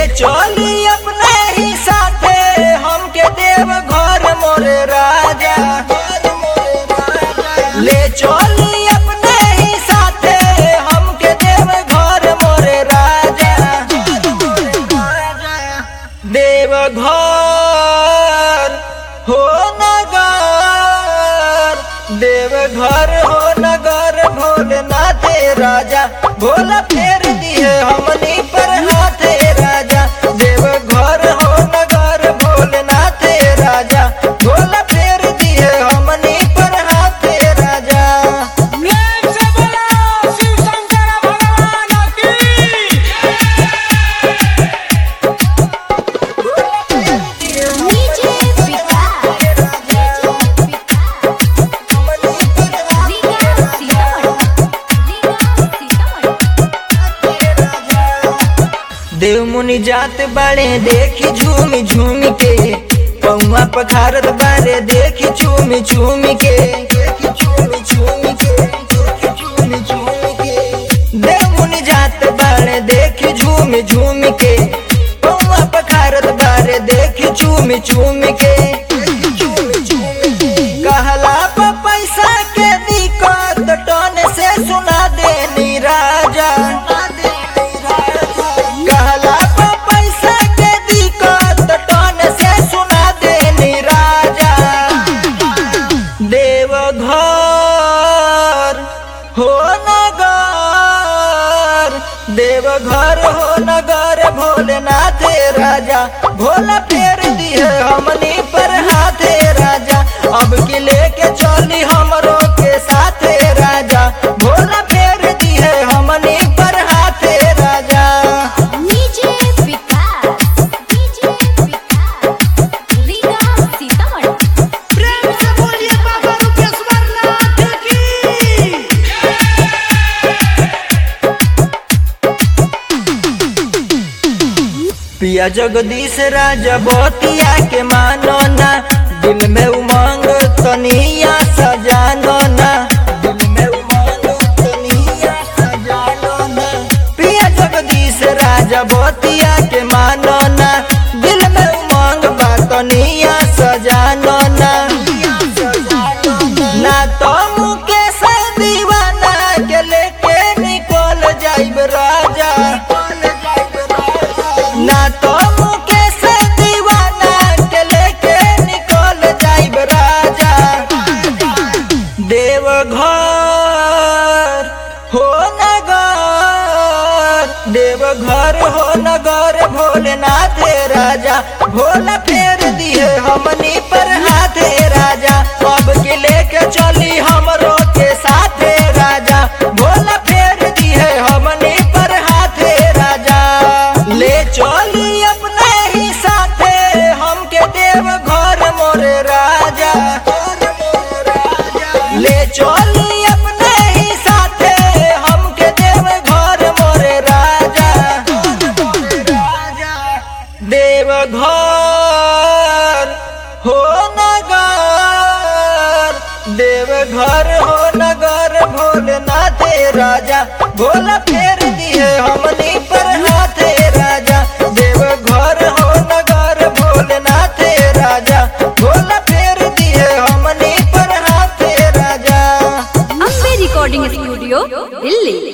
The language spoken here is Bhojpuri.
चली अपने ही साथे हमके देव घर मोरे राजा। ले चली अपने ही साथे हमके देव घर मोरे राजा। देव घर हो नगर, देव घर हो नगर भोलेनाथ राजा। भोला फेर दिए हमनी पर हाथे राजा। देव घर हो नगर भोलेनाथ राजा। भोला फेर दिए हमनी पर हाथे राजा। शिव शंकर भगवान की। देव मुनि जात बाड़े देखी झूमी झूमी के। पौआ पखारत बारे देखी झूमी झूमी के। देव मुनि जात बाड़े देखी झूमी झूमी के। पौआ पखारत बारे देखी झूमी झूमी के। कहला पर पैसा के दिक्कत टन से सुना देनी राजा। कहला पर पैसा के दिक्कत टन से सुना देनी राजा। देव घर हो नगर, देव घर हो नगर भोलेनाथ राजा। भोला फेर दिए हमनी पर हाथे राजा। अब की लेके चली हमरो के साथे राजा। भोला फेर दिए हमनी पर हाथे राजा। प्रेम से बोलिए बाबा रुपेश्वर नाथ की। पिया जगदीश राजा बतिया के मानो ना। दिल में उमंग तनिया सजानो ना। दिल में उमंग तनिया सजानो ना। पिया जगदीश राजा बतिया के मानो ना। दिल में उमंग तनिया सजानो ना। ना तो मुकेश दीवाना के लेके निकल जाइब राजा। ना तो मुकेश दीवाना के लेके निकल जाइब राजा। देव घर हो नगर, देव घर हो नगर भोलेनाथ राजा। भोला फेर दिए हमनी पर हाथे राजा। अब के लेके चली हमरो के साथे राजा। भोला फेर दिए हमनी पर हाथे राजा। ले चली अपने ही साथे हमके देव घर मोरे राजा। ले चली अपने ही साथे हमके देव घर मोरे राजा। देव घर हो नगर, देव घर हो नगर भोलेनाथ राजा। भोला फेर दिए हमनी पर हाथे राजा। देव घर हो नगर भोलेनाथ राजा। भोला फेर दिए हमनी पर हाथे राजा। Ambe recording studio Delhi.